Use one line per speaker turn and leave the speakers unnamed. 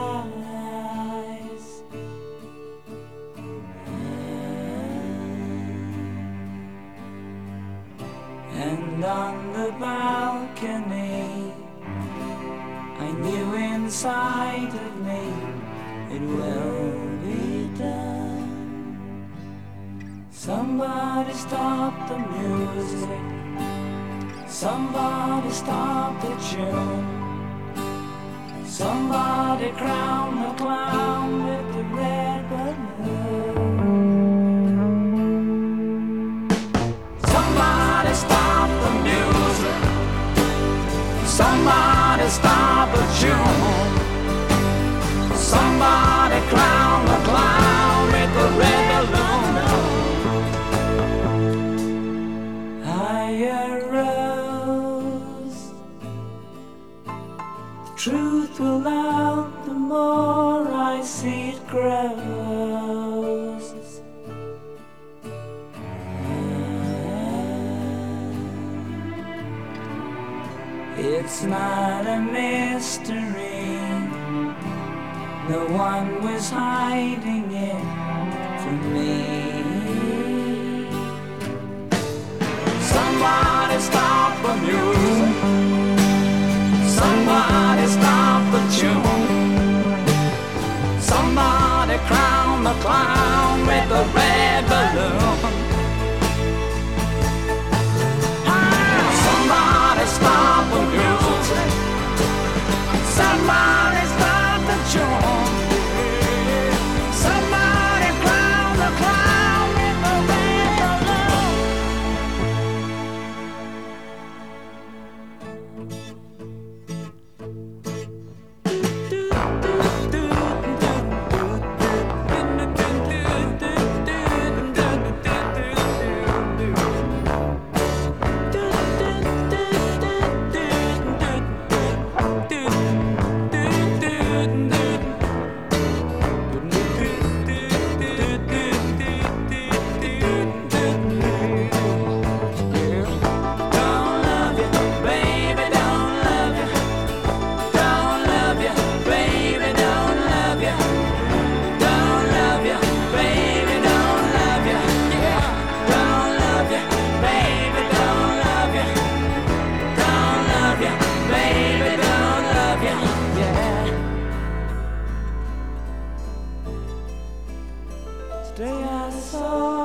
eyes. And on the balcony, I knew inside of me it will be done. Somebody stop the music, somebody stop the tune, somebody crown the clown with the red balloon. Somebody stop the music, somebody stop the tune, somebody crown the clown with the red balloon. I arose, the truth will out the more I see it grows. It's not a mystery, no one was hiding it from me. Somebody stop the music, somebody stop the tune, somebody crown the clown with the red balloon. Somebody stop the music, somebody stop the tune, somebody crown the clown with the red balloon. Today I saw